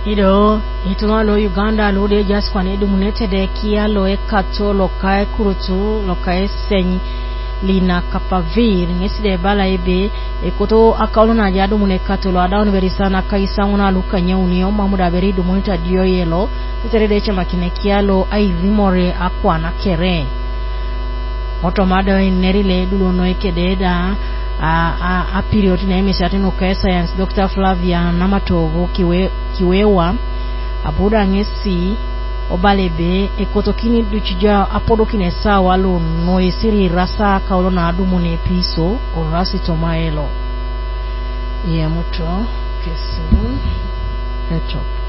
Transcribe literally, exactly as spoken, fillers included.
Ido itungalo Uganda lo de just kwane du munete de kia lo e kato lo kai kurutu lo kai senyi lina kapavir ngesi de bala ebe e koto akalo na jadu mune kato lo adaun beri sana kai sanguna luka nyeuni o mamuda beri du munita dio yelo tetere de chama kine kia lo ai rimore akwa na kere otomado nerile dulo no ekede da a a a period na emisha teno kai science Doctor Flavia Namatovu kiwe kiwewa abuda ngesi obalebe ekotokini duchija apodokine sawa lo no esiri rasa kaolona adumune piso orasi tomaelo ye muto kesu etop